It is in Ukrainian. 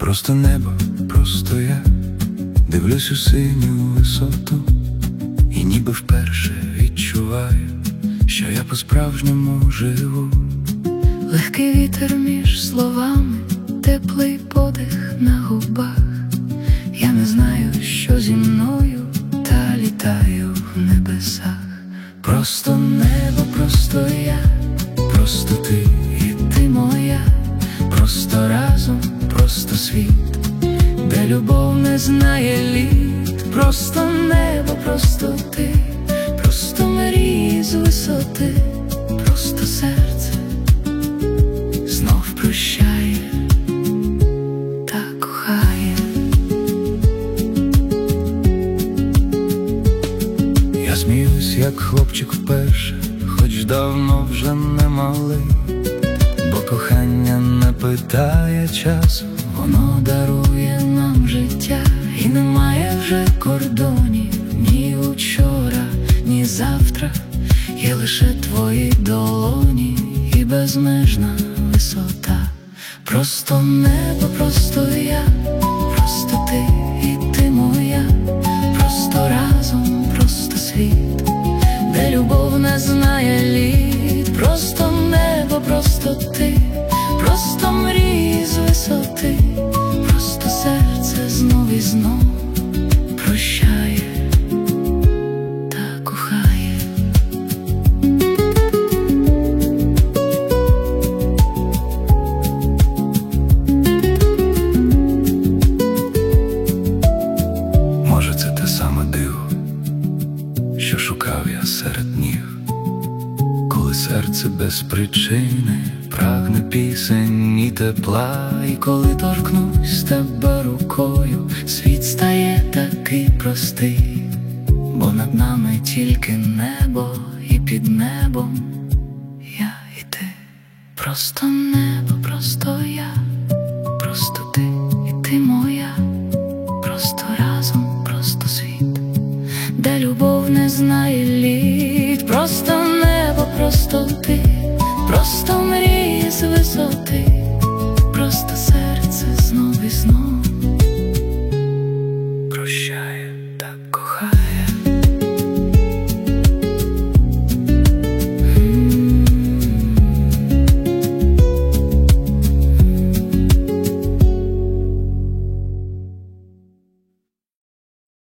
Просто небо, просто я дивлюсь у синю висоту, і ніби вперше відчуваю, що я по-справжньому живу. Легкий вітер між словами, теплий подих на губах. Я не знаю, що зі мною, та літаю в небесах. Просто небо, просто я, просто ти і ти моя. Просто разом, просто світ, де любов не знає літ. Просто небо, просто ти, просто мрії з висоти. Просто серце знов прощає та кохає. Я сміюсь, як хлопчик вперше, хоч давно вже не малий. Бо кохання не питає часу, Воно дарує нам життя, і немає вже кордонів. Ні учора, ні завтра. Є лише твої долоні і безмежна висота. Просто небо, просто я, просто ти і ти моя. Просто разом, просто світ, де любов не знає літ. Просто небо, просто ти, просто мрії з висоти. Просто серце знов і знов прощає та кохає. Може, це те саме диво, що шукав я серед днів, коли серце без причини прагне пісень і тепла. І коли торкнусь тебе рукою, світ стає такий простий, бо над нами тільки небо, і під небом я і ти. Просто небо, просто я, просто ти і ти моя. Просто разом, просто світ, де любов не знає літ. Просто небо, просто ти, просто мрії з висоти.